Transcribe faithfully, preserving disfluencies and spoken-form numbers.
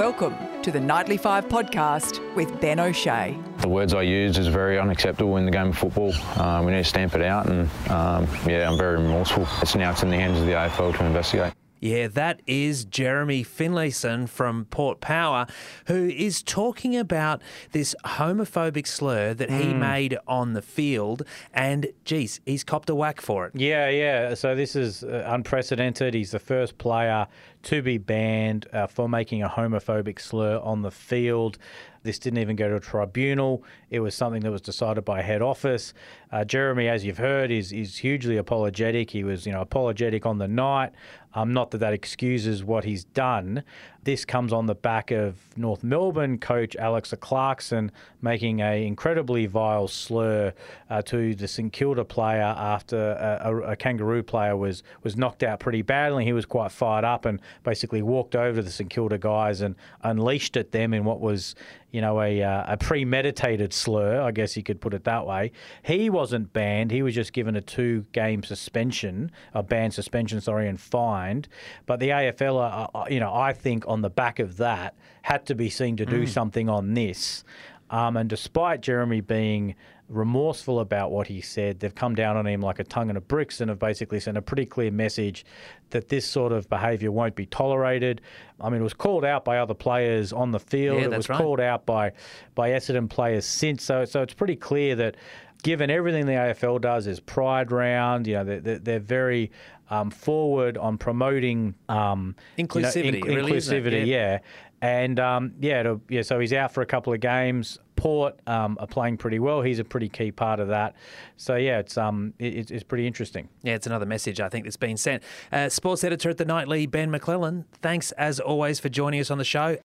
Welcome to the Nightly Five podcast with Ben O'Shea. The words I used is very unacceptable in the game of football. Uh, we need to stamp it out, and um, yeah, I'm very remorseful. It's now it's in the hands of the A F L to investigate. Yeah, that is Jeremy Finlayson from Port Power, who is talking about this homophobic slur that he mm. made on the field, and, geez, he's copped a whack for it. Yeah, yeah. So this is uh, unprecedented. He's the first player to be banned uh, for making a homophobic slur on the field. This didn't even go to a tribunal. It was something that was decided by head office. Uh, Jeremy, as you've heard, is is hugely apologetic. He was, you know, apologetic on the night. Um, not that that excuses what he's done. This comes on the back of North Melbourne coach Alexa Clarkson making an incredibly vile slur uh, to the St Kilda player after a, a, a Kangaroo player was was knocked out pretty badly. He was quite fired up and basically walked over to the St Kilda guys and unleashed at them in what was, you know, a, uh, a premeditated slur, I guess you could put it that way. He wasn't banned. He was just given a two-game suspension, a ban suspension, sorry, and fined. But the A F L, uh, you know, I think on the back of that, had to be seen to do mm. something on this. Um, and despite Jeremy being remorseful about what he said, they've come down on him like a tongue in a bricks and have basically sent a pretty clear message that this sort of behaviour won't be tolerated. I mean, it was called out by other players on the field. Yeah, it that's was right. called out by, by Essendon players since. So, so it's pretty clear that given everything the A F L does is Pride Round, you know, they're, they're very um, forward on promoting um, inclusivity. You know, in, really, inclusivity, yeah. yeah. And, um, yeah, it'll, yeah, so he's out for a couple of games. Port um, are playing pretty well. He's a pretty key part of that. So, yeah, it's um, it, it's pretty interesting. Yeah, it's another message, I think, that's been sent. Uh, sports editor at The Nightly, Ben McClellan, thanks, as always, for joining us on the show.